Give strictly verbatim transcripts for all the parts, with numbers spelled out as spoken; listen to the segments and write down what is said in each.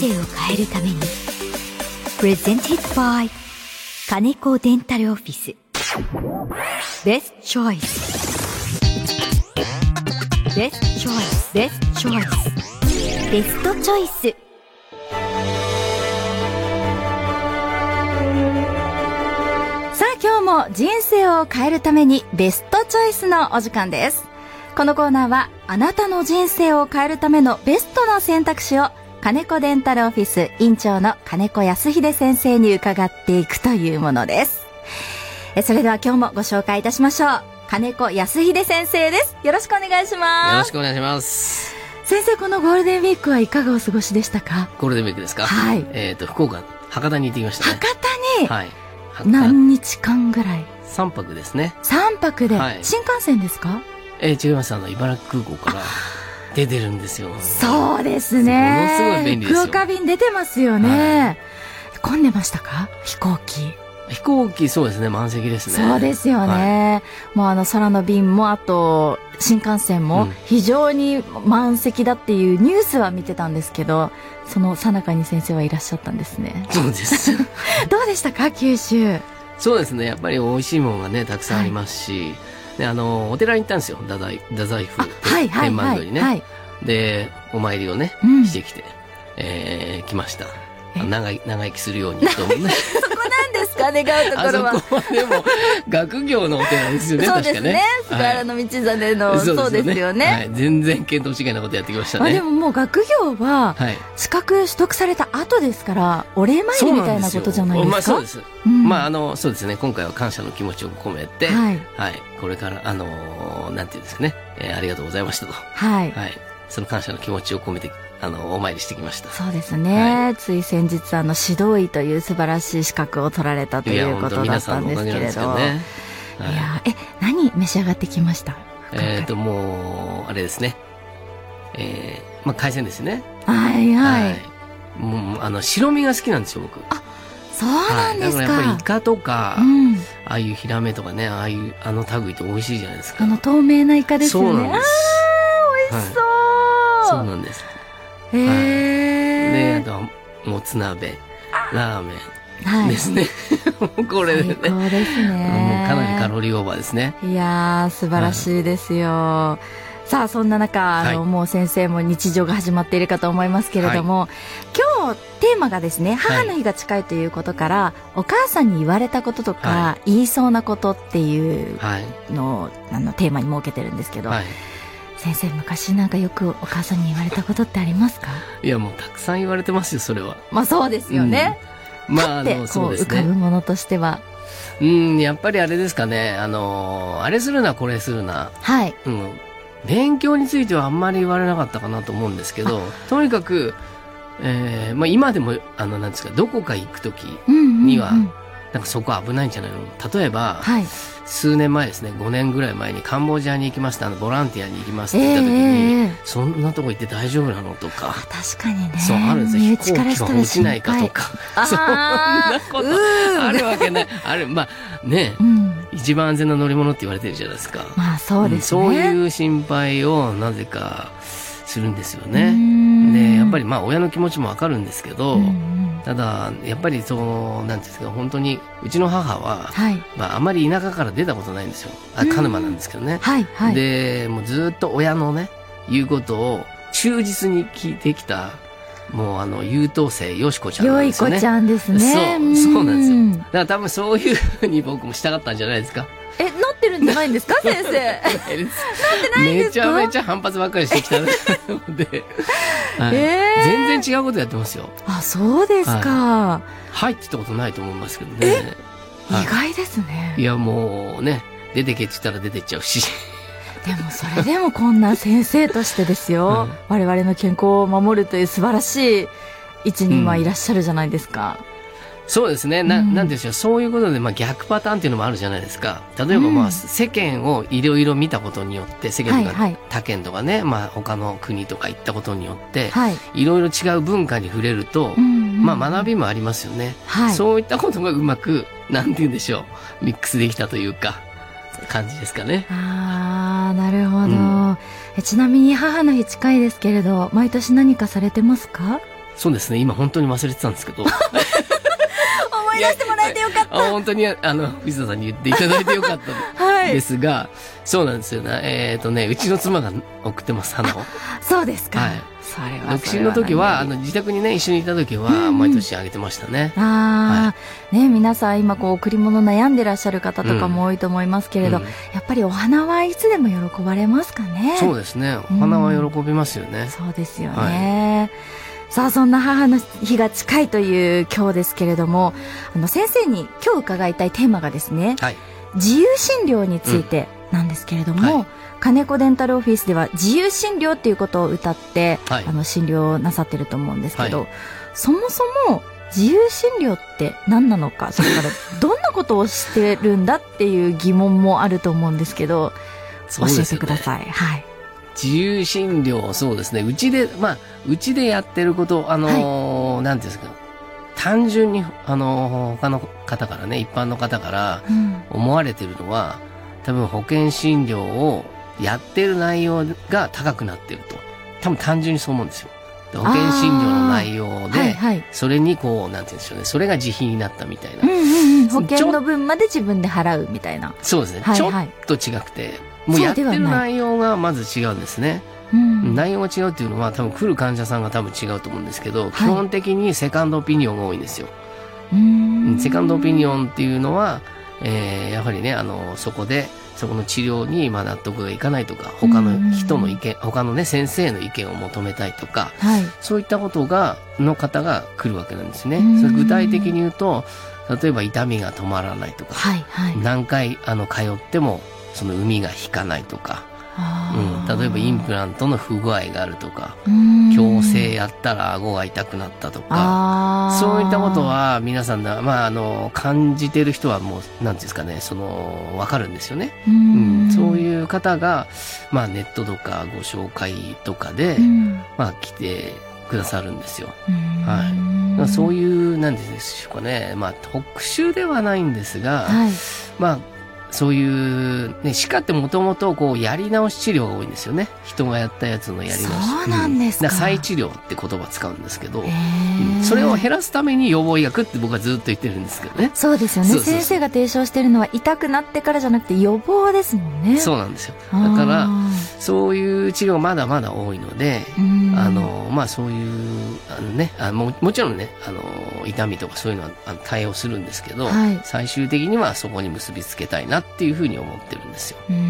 生を変えるために Presented by 金子デンタルオフィス Best Choice Best Choice Best Choice ベストチョイス。 さあ今日も人生を変えるためにベストチョイスのお時間です。このコーナーはあなたの人生を変えるためのベストな選択肢を金子デンタルオフィス院長の金子康秀先生に伺っていくというものです。えそれでは今日もご紹介いたしましょう。金子康秀先生です。よろしくお願いします。 よろしくお願いします。 先生、このゴールデンウィークはいかがお過ごしでしたか？ ゴールデンウィークですか？ はい。 えっと福岡博多に行ってきましたね。 博多に、 はい。 何日間ぐらい？ さんぱくですね。 さんぱくで、 はい、 新幹線ですか？ えー、違います。あの茨城空港から出てるんですよ。 そうですね。 ものすごい便利ですよ。 福岡便出てますよね、はい、混んでましたか？飛行機。 飛行機、そうですね、満席ですね。 そうですよね、はい、もうあの空の便もあと新幹線も非常に満席だっていうニュースは見てたんですけど、その最中に先生はいらっしゃったんですね。 そうですどうでしたか、九州？ そうですね、やっぱり美味しいものがねたくさんありますし、はい、であのお寺に行ったんですよ。太宰太宰府天満宮にね、はいはいはい、でお参りをね、うん、してきて、えー、来ました。長い長生きするようにと思うね。 そこなんですか、願うところは。 あそこはでも学業のお寺ですよね。 そうですね、菅原道真の、はい、そうですよね、はい、 全然見当違いなことやってきましたね。 まあ、でももう学業は資格取得された後ですから、お礼参りみたいなことじゃないですか？ まあ、そうです、うん、まああのそうですね、今回は感謝の気持ちを込めて、はいはい、これからあのー、なんていうんですかね、えー、ありがとうございましたと、はいはい、その感謝の気持ちを込めてあのお参りしてきました。 そうですね、はい、つい先日あの指導医という素晴らしい資格を取られたということだったんですけれど、いや、ね、はい、いやえ何召し上がってきました？ えっ、ー、ともうあれですね、えー、まあ海鮮ですね。 はいはい、はい、 もうあの白身が好きなんですよ僕。 あ、そうなんですか。 はい、だからやっぱりイカとか、うん、ああいうヒラメとかね、ああいうあの類って美味しいじゃないですか。 あの透明なイカですよね。 そうなんです。 あー美味しそう、 はい、そうなんです。 へー、 はい、であとはもつ鍋、ラーメンですね、はい、これでね、 最高ですね。 もうかなりカロリーオーバーですね。 いやー素晴らしいですよ、はい、さあそんな中、あの、はい、もう先生も日常が始まっているかと思いますけれども、はい、今日テーマがですね、母の日が近いということから、はい、お母さんに言われたこととか、はい、言いそうなことっていうのを、あのテーマに設けてるんですけど、はい、先生昔なんかよくお母さんに言われたことってありますか？ いやもうたくさん言われてますよ、それは。 まあそうですよね、うん、まああのそうですね、浮かぶものとしては、 うん、やっぱりあれですかね、あのあれするなこれするな、はい、うん、勉強についてはあんまり言われなかったかなと思うんですけど、とにかく、えーまあ、今でもあのなんですか、どこか行くときには、うんうんうん、なんかそこ危ないんじゃないの。例えば、はい、数年前ですね、ごねんぐらい前にカンボジアに行きました、あのボランティアに行きますって言った時に、えー、そんなとこ行って大丈夫なのとか、 確かにね、 そうあるんですよ。飛行機が落ちないかとか、そんなことあるわけない。ある、まあね、うん、一番安全な乗り物って言われてるじゃないですか。 まあそうですね、 そういう心配をなぜかするんですよね。でやっぱりまあ親の気持ちもわかるんですけど、うん、ただやっぱりそうなんですけど、本当にうちの母は、はい、まあ、あまり田舎から出たことないんですよ。あ、鹿沼なんですけどね、はいはい、でもうずっと親のね言うことを忠実に聞いてきた、もうあの優等生よしこちゃんなんですよね。 よいこちゃんですね。 そうそうなんですよ。だから多分そういうふうに僕もしたかったんじゃないですか。 え、なってるんじゃないんですか先生。なってないんですか？ めちゃめちゃ反発ばっかりしてきたので、はい、えー、全然違うことやってますよ。 あ、そうですか。 はい、はいって言ったことないと思いますけどね。 意外ですね。 いやもうね、出てけって言ったら出てっちゃうし。 でもそれでもこんな先生としてですよ、うん、我々の健康を守るという素晴らしい位置にはいらっしゃるじゃないですか。うんそうですね。な、うん、なんでしょう。そういうことで、まあ逆パターンっていうのもあるじゃないですか。例えばまあ、世間をいろいろ見たことによって、世間とか他県とかね、はいはい、まあ他の国とか行ったことによって、はい、いろいろ違う文化に触れると、うんうん、まあ学びもありますよね。はい、そういったことがうまく、なんて言うんでしょう。ミックスできたというか、感じですかね。 ああ、なるほど、うん。え、ちなみに母の日近いですけれど、毎年何かされてますか？ そうですね、今本当に忘れてたんですけど。 思い出してもらえてよかった。 あ、本当に、あの、藤田さんに言っていただいてよかったんですが、はい、そうなんですよね。えっ、ー、とね、うちの妻が送ってます、花を。 そうですか。 はい。 それは独身の時は、あの、自宅にね、一緒にいた時は、毎年あげてましたね。 うんうん、ああ、はい、ね、皆さん今こう、贈り物悩んでらっしゃる方とかも多いと思いますけれど、うんうん、やっぱりお花はいつでも喜ばれますかね。 そうですね。お花は喜びますよね。 うん、そうですよね。はい、さあ、そんな母の日が近いという今日ですけれども、あの、先生に今日伺いたいテーマがですね、はい、自由診療についてなんですけれども、うんはい、金子デンタルオフィスでは自由診療っていうことを謳って、はい、あの診療なさってると思うんですけど、はい、そもそも自由診療って何なのか、それからどんなことをしてるんだっていう疑問もあると思うんですけど、教えてください。ね、はい。 自由診療、そうですね。うちで、まあ、うちでやってること、あのー、はい、なんていうんですか、単純に、あのー、他の方からね、一般の方から思われてるのは、うん、多分保険診療をやってる内容が高くなってると。多分単純にそう思うんですよ。保険診療の内容で、はいはい、それにこう、なんて言うんでしょうね。それが自費になったみたいな。 うんうんうん、保険の分まで自分で払うみたいな。 そうですね。はいはい、ちょっと違くて、もうやってる内容がまず違うんですね。うん、内容が違うっていうのは多分来る患者さんが多分違うと思うんですけど、はい、基本的にセカンドオピニオンが多いんですよ。うーん、セカンドオピニオンっていうのは、えー、やはりね、あの、そこで、そこの治療にまあ納得がいかないとか、他の人の意見、他のね、先生の意見を求めたいとか、はい、そういったことが、の方が来るわけなんですね。それ具体的に言うと、例えば痛みが止まらないとか、はいはい、何回あの通ってもその膿が引かないとか、うん、例えばインプラントの不具合があるとか、矯正やったら顎が痛くなったとか、そういったことは皆さんが、まあ、あの感じてる人はもうなんていうんですかね、その分かるんですよね。うん、そういう方が、まあ、ネットとかご紹介とかで、まあ、来てくださるんですよ。はい、そういうなんでしょうかね、まあ、特殊ではないんですが、はい、まあそういう、ね、歯科ってもともとこうやり直し治療が多いんですよね。人がやったやつのやり直し。 そうなんですか。うん、 だから再治療って言葉使うんですけど、うん、それを減らすために予防医学って僕はずっと言ってるんですけどね。 そうですよね。そうそうそう、先生が提唱してるのは痛くなってからじゃなくて予防ですもんね。 そうなんですよ。だからそういう治療まだまだ多いので、あのまあそういうあのね、あももちろんね、あの痛みとかそういうのは対応するんですけど、はい、最終的にはそこに結びつけたいなっていうふうに思ってるんですよ。うーん、うん、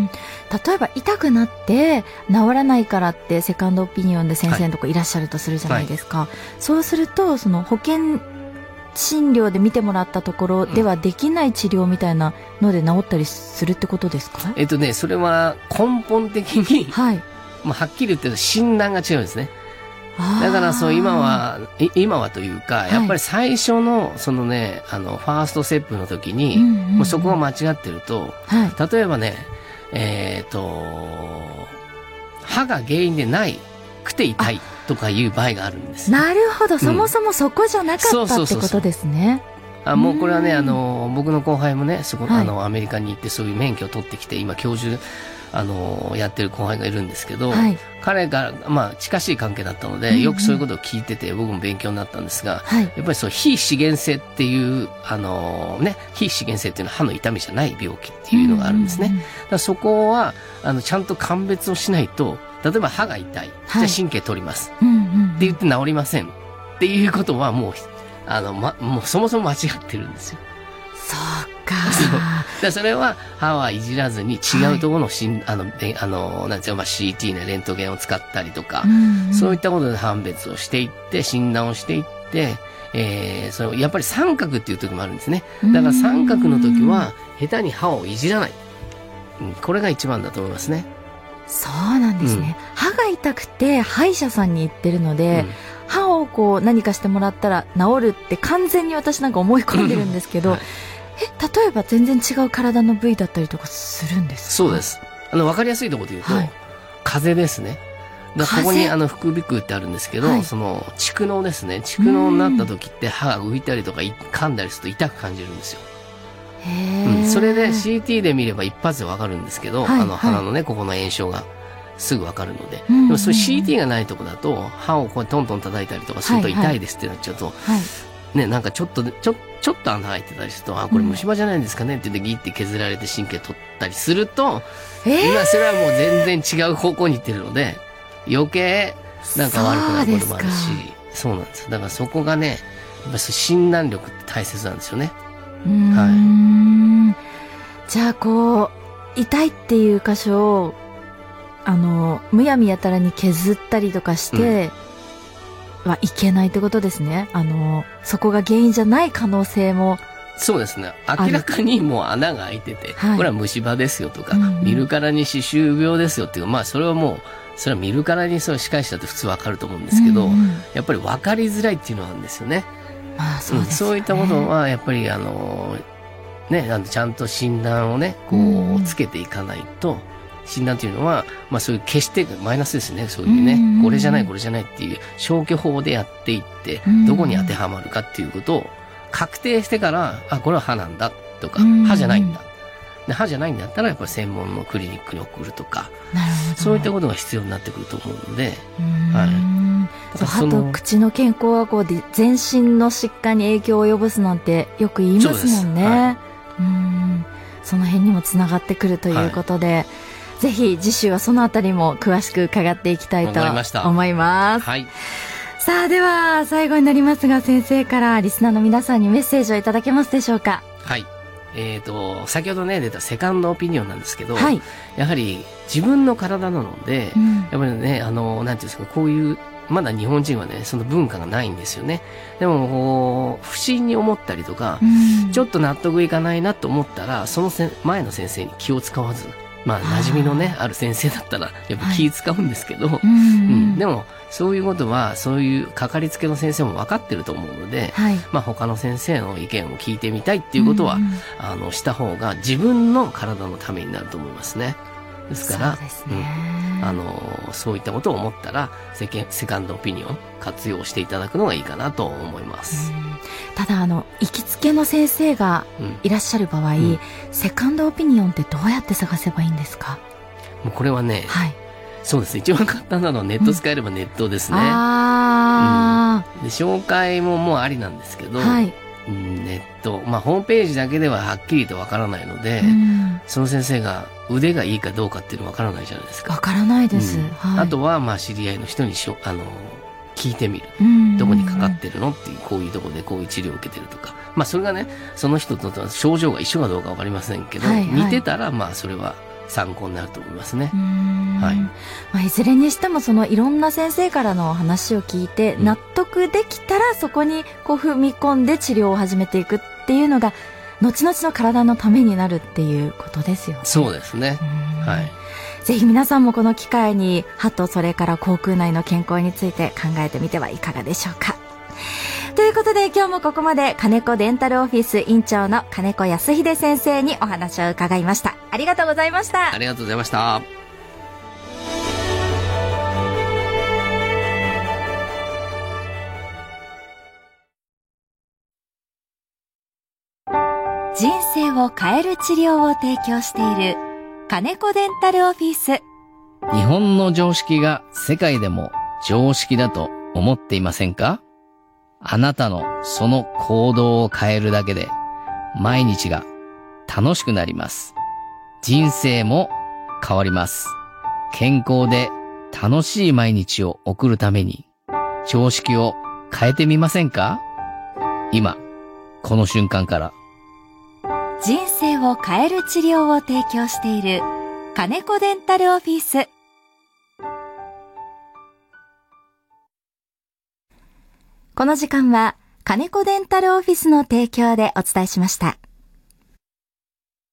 例えば痛くなって治らないからってセカンドオピニオンで先生のとこいらっしゃるとするじゃないですか。はい、そうするとその保険診療で見てもらったところではできない治療みたいなので治ったりするってことですか？ えっとね、それは根本的に、はい、まあはっきり言って診断が違うんですね。だからそう今は今はというか、やっぱり最初のそのね、あのファーストステップの時に、もうそこが間違ってると、はい、例えばね、えっと歯が原因でないくて痛いとかいう場合があるんです。 なるほど、うん、そもそもそこじゃなかったってことですね。 あ、もうこれはね、あの僕の後輩もね、そこ、はい、あのアメリカに行ってそういう免許を取ってきて今教授あのやってる後輩がいるんですけど、はい、彼が、まあ、近しい関係だったので、うんうん、よくそういうことを聞いてて僕も勉強になったんですが、はい、やっぱりそう非資源性っていうあの、ね、非資源性っていうのは歯の痛みじゃない病気っていうのがあるんですね。うんうんうん、だからそこはあのちゃんと鑑別をしないと、例えば歯が痛い、はい、じゃあ神経取ります、うんうんうん、って言って治りませんっていうことはもうあの、ま、もうそもそも間違ってるんですよ。 そうか。 だそれは歯はいじらずに違うところのしん、はい、あのあのなんていうか、まあ、シーティー ね、レントゲンを使ったりとか、うんうん、そういったことで判別をしていって診断をしていって、えー、そのやっぱり三角っていう時もあるんですね。だから三角の時は下手に歯をいじらない、うん、これが一番だと思いますね。 そうなんですね。うん、歯が痛くて歯医者さんに行ってるので、うん、歯をこう何かしてもらったら治るって完全に私なんか思い込んでるんですけど、はい、え、例えば全然違う体の部位だったりとかするんですか？ そうです。あの分かりやすいところで言うと、はい、風邪ですね。だここにあの副鼻腔ってあるんですけど、はい、その蓄膿ですね。蓄膿になった時って歯が浮いたりとか噛んだりすると痛く感じるんですよ。へー、うん、それで シーティー で見れば一発で分かるんですけど、はい、あの鼻のね、ここの炎症がすぐわかるので、 うんうんうん、 でもそういう シーティー がないとこだと歯をこうトントン叩いたりとかすると痛いですってなっちゃうと、 はいはい、 ね、なんかちょっとちょちょっと穴開いてたりすると、あ、これ虫歯じゃないんですかねって言ってギッて削られて神経取ったりすると、 えー、 今それはもう全然違う方向に行ってるので余計なんか悪くなることもあるし、そうなんですよ。だからそこがね、やっぱり診断力って大切なんですよね。 うーん、はい、じゃあこう痛いっていう箇所をあのむやみやたらに削ったりとかしてはいけないってことですね。あのそこが原因じゃない可能性も。 そうですね。明らかにもう穴が開いてて、はい、これは虫歯ですよとか、うんうん、見るからに歯周病ですよっていう、まあそれはもうそれは見るからにその歯科医師だって普通わかると思うんですけど、うんうん、やっぱり分かりづらいっていうのはあるんですよね。 まあそうですね、 うん、そういったことはやっぱりあのね、なんでちゃんと診断をねこうつけていかないと、うん、診断というのはまあそういう決してマイナスですね。そういうね、うんうん、これじゃないこれじゃないっていう消去法でやっていって、うん、どこに当てはまるかっていうことを確定してから、あ、これは歯なんだとか、うん、歯じゃないんだ。で歯じゃないんだったらやっぱり専門のクリニックに送るとか、そういったことが必要になってくると思うので、 はい。歯と口の健康はこう全身の疾患に影響を及ぼすなんてよく言いますもんね。はい、うん、その辺にもつながってくるということで、はい、ぜひ次週はそのあたりも詳しく伺っていきたいと思います。 はい。 さあでは最後になりますが、先生からリスナーの皆さんにメッセージをいただけますでしょうか。 はい。えーと、先ほどね出たセカンドオピニオンなんですけど、 はい、 やはり自分の体なので、うん、やっぱりね、あの、なんていうんですか、こういう、まだ日本人はね、その文化がないんですよね。でも、こう、不審に思ったりとか、うん、ちょっと納得いかないなと思ったら、そのせ前の先生に気を使わず、まあ、馴染みのね、ある先生だったら、やっぱ気使うんですけど、はい、うんうん、でも、そういうことは、そういうかかりつけの先生も分かってると思うので、はい、まあ他の先生の意見を聞いてみたいっていうことは、うんうん、あの、した方が自分の体のためになると思いますね。ですから、 そうですね、 うん、あの、そういったことを思ったら、セケ、セカンドオピニオン活用していただくのがいいかなと思います。 うん、ただ、あの、行きつけの先生がいらっしゃる場合、うんうん、セカンドオピニオンってどうやって探せばいいんですか？ もうこれはね、 はい。 そうですね。一番簡単なのはネット使えればネットですね。うん、 あうん、で紹介ももうありなんですけど、 はい、 うん、ネット、まあホームページだけでははっきりとわからないので、 うん、 その先生が腕がいいかどうかっていうのわからないじゃないですか。 わからないです。うん、はい、 あとはまあ知り合いの人にしょあの聞いてみる、うんうんうん。どこにかかってるのっていう、こういうとこでこういう治療を受けてるとか。まあそれがね、その人と症状が一緒かどうかわかりませんけど、はいはい、似てたらまあそれは参考になると思いますね。はい。 まあ、いずれにしてもそのいろんな先生からの話を聞いて納得できたら、そこにこう踏み込んで治療を始めていくっていうのが後々の体のためになるっていうことですよね。 そうですね。はい。 ぜひ皆さんもこの機会に歯とそれから口腔内の健康について考えてみてはいかがでしょうか。ということで今日もここまで金子デンタルオフィス院長の金子康秀先生にお話を伺いました。ありがとうございました。 ありがとうございました。 人生を変える治療を提供している金子デンタルオフィス。 日本の常識が世界でも常識だと思っていませんか？あなたのその行動を変えるだけで毎日が楽しくなります。人生も変わります。健康で楽しい毎日を送るために常識を変えてみませんか？今、この瞬間から。 人生を変える治療を提供している金子デンタルオフィス。この時間は金子デンタルオフィスの提供でお伝えしました。